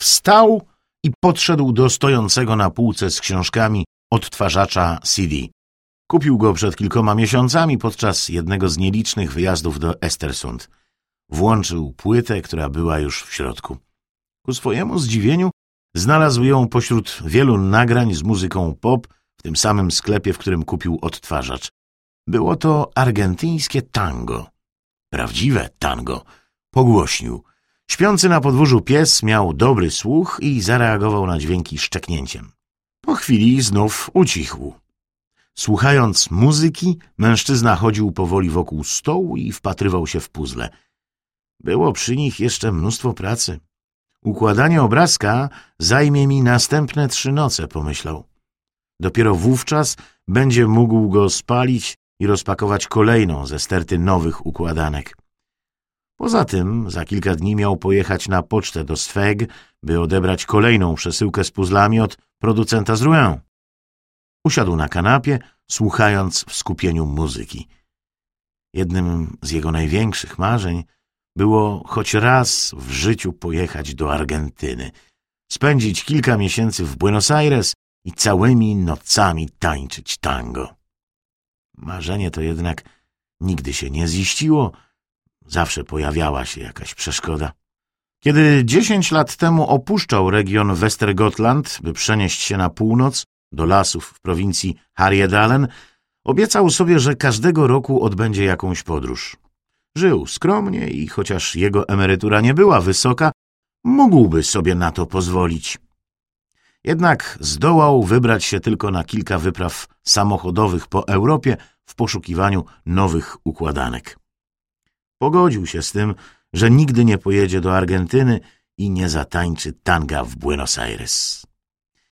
Wstał i podszedł do stojącego na półce z książkami odtwarzacza CD. Kupił go przed kilkoma miesiącami podczas jednego z nielicznych wyjazdów do Östersund. Włączył płytę, która była już w środku. Ku swojemu zdziwieniu znalazł ją pośród wielu nagrań z muzyką pop w tym samym sklepie, w którym kupił odtwarzacz. Było to argentyńskie tango. Prawdziwe tango. Pogłośnił. Śpiący na podwórzu pies miał dobry słuch i zareagował na dźwięki szczeknięciem. Po chwili znów ucichł. Słuchając muzyki, mężczyzna chodził powoli wokół stołu i wpatrywał się w puzzle. Było przy nich jeszcze mnóstwo pracy. Układanie obrazka zajmie mi następne 3 noce, pomyślał. Dopiero wówczas będzie mógł go spalić i rozpakować kolejną ze sterty nowych układanek. Poza tym za kilka dni miał pojechać na pocztę do Sveg, by odebrać kolejną przesyłkę z puzzlami od producenta z Rouen. Usiadł na kanapie, słuchając w skupieniu muzyki. Jednym z jego największych marzeń było choć raz w życiu pojechać do Argentyny, spędzić kilka miesięcy w Buenos Aires i całymi nocami tańczyć tango. Marzenie to jednak nigdy się nie ziściło, zawsze pojawiała się jakaś przeszkoda. Kiedy 10 lat temu opuszczał region Westergotland, by przenieść się na północ, do lasów w prowincji Härjedalen, obiecał sobie, że każdego roku odbędzie jakąś podróż. Żył skromnie i chociaż jego emerytura nie była wysoka, mógłby sobie na to pozwolić. Jednak zdołał wybrać się tylko na kilka wypraw samochodowych po Europie w poszukiwaniu nowych układanek. Pogodził się z tym, że nigdy nie pojedzie do Argentyny i nie zatańczy tanga w Buenos Aires.